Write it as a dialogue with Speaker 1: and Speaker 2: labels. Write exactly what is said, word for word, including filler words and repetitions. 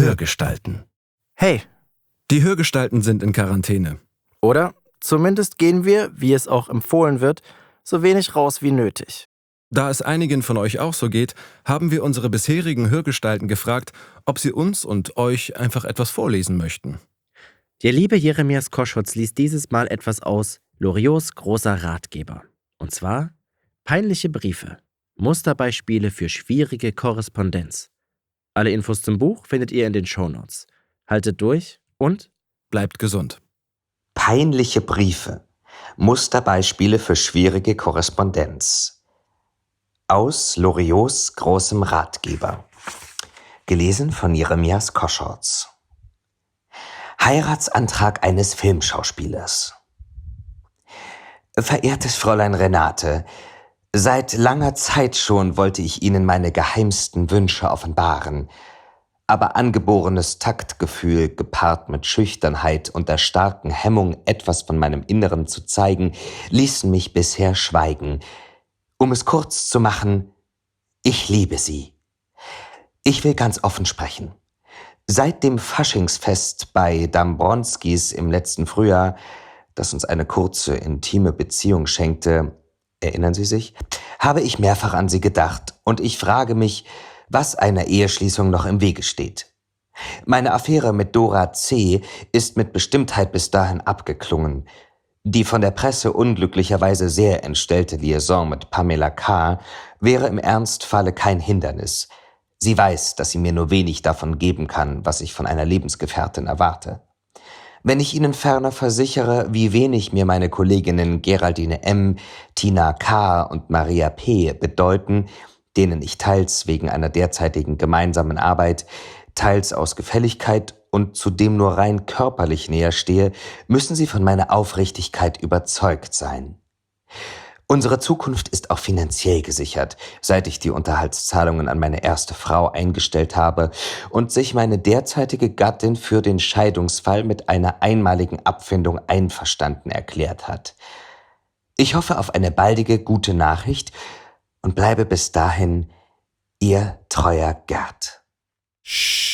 Speaker 1: Hörgestalten.
Speaker 2: Hey,
Speaker 1: Die Hörgestalten sind in Quarantäne.
Speaker 2: oder? Zumindest gehen wir, wie es auch empfohlen wird, so wenig raus wie nötig.
Speaker 1: Da es einigen von euch auch so geht, haben wir unsere bisherigen Hörgestalten gefragt, ob sie uns und euch einfach etwas vorlesen möchten.
Speaker 2: Der liebe Jeremias Koschutz liest dieses Mal etwas aus Loriots großer Ratgeber. Und zwar peinliche Briefe, Musterbeispiele für schwierige Korrespondenz. Alle Infos zum Buch findet ihr in den Shownotes. Haltet durch und
Speaker 1: Bleibt gesund.
Speaker 3: Peinliche Briefe. Musterbeispiele für schwierige Korrespondenz. Aus Loriots großem Ratgeber. Gelesen von Jeremias Koschutz. Heiratsantrag eines Filmschauspielers. Verehrtes Fräulein Renate, seit langer Zeit schon wollte ich Ihnen meine geheimsten Wünsche offenbaren, aber angeborenes Taktgefühl gepaart mit Schüchternheit und der starken Hemmung, etwas von meinem Inneren zu zeigen, ließen mich bisher schweigen. Um es kurz zu machen, ich liebe Sie. Ich will ganz offen sprechen. Seit dem Faschingsfest bei Dambronskis im letzten Frühjahr, das uns eine kurze, intime Beziehung schenkte, erinnern Sie sich, habe ich mehrfach an Sie gedacht und ich frage mich, was einer Eheschließung noch im Wege steht. Meine Affäre mit Dora C. ist mit Bestimmtheit bis dahin abgeklungen. Die von der Presse unglücklicherweise sehr entstellte Liaison mit Pamela K. wäre im Ernstfalle kein Hindernis. Sie weiß, dass sie mir nur wenig davon geben kann, was ich von einer Lebensgefährtin erwarte. Wenn ich Ihnen ferner versichere, wie wenig mir meine Kolleginnen Geraldine M., Tina K. und Maria P. bedeuten, denen ich teils wegen einer derzeitigen gemeinsamen Arbeit, teils aus Gefälligkeit und zudem nur rein körperlich näher stehe, müssen Sie von meiner Aufrichtigkeit überzeugt sein. Unsere Zukunft ist auch finanziell gesichert, seit ich die Unterhaltszahlungen an meine erste Frau eingestellt habe und sich meine derzeitige Gattin für den Scheidungsfall mit einer einmaligen Abfindung einverstanden erklärt hat. Ich hoffe auf eine baldige gute Nachricht und bleibe bis dahin Ihr treuer Gerd.
Speaker 1: Sch